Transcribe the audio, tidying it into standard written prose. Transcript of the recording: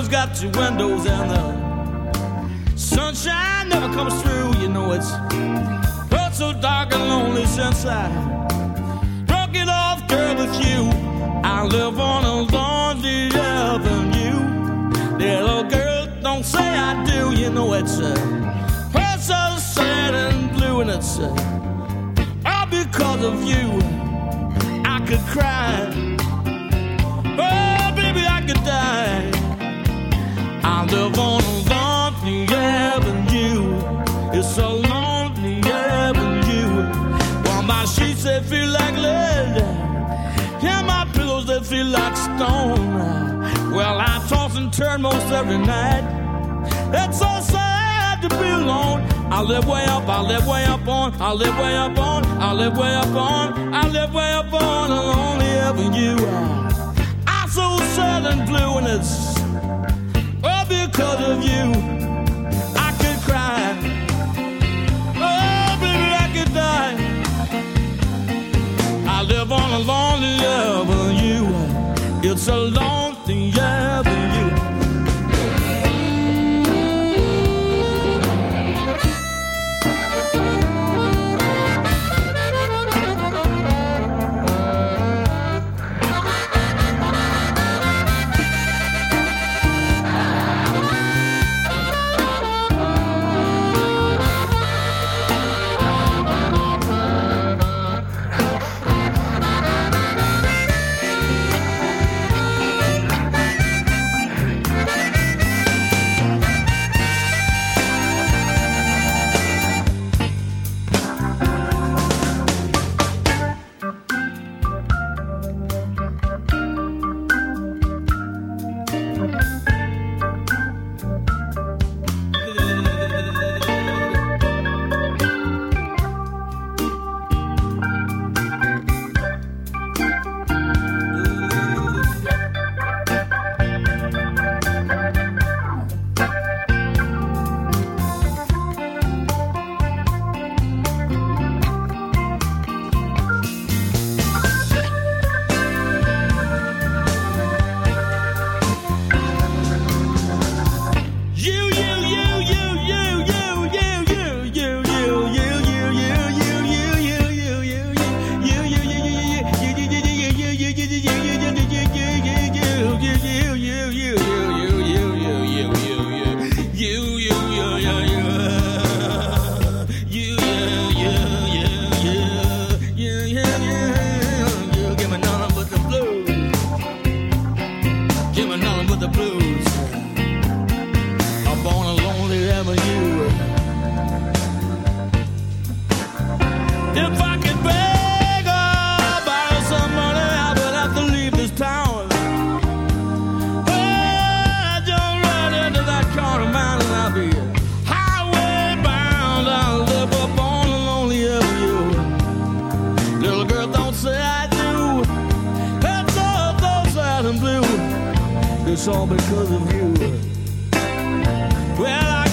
always got your windows and the sunshine never comes through. You know it's felt so dark and lonely since I broke it off, girl, with you. I live on a lonely avenue. Little girl, don't say I do. You know it's so sad and blue, and it's all because of you. I could cry, oh baby, I could die. I live on a lonely avenue. It's a lonely avenue. Well, my sheets they feel like lead, yeah, my pillows they feel like stone. Well, I toss and turn most every night. It's so sad to be alone. I live way up, I live way up on, I live way up on, I live way up on, I live way up on a lonely avenue. I'm so sad and blue, and it's all because of you. I could cry, oh baby, I could die. I live on a lonely avenue. It's a lonely avenue. It's all because of you. Well, I